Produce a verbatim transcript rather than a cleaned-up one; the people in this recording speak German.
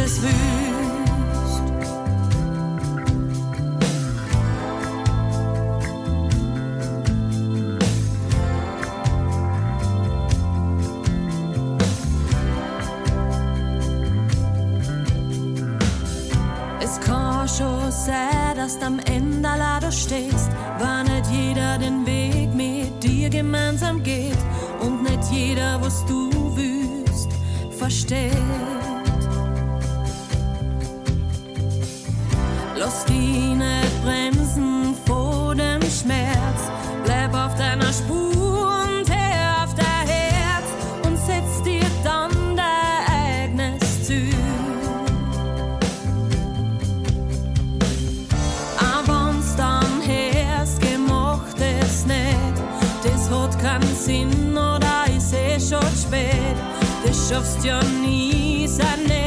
es wüst. Es kann schon sein, dass du am Ende allein da stehst, weil nicht jeder den Weg mit dir gemeinsam geht und nicht jeder, was du willst, versteht. Lass dich nicht bremsen vor dem Schmerz, bleib auf deiner Spur und hör auf dein Herz und setz dir dann dein eigenes Ziel. Aber wenn's dann hörst, gemacht es nicht, das hat keinen Sinn oder ist eh schon spät, das schaffst ja nie, sei nicht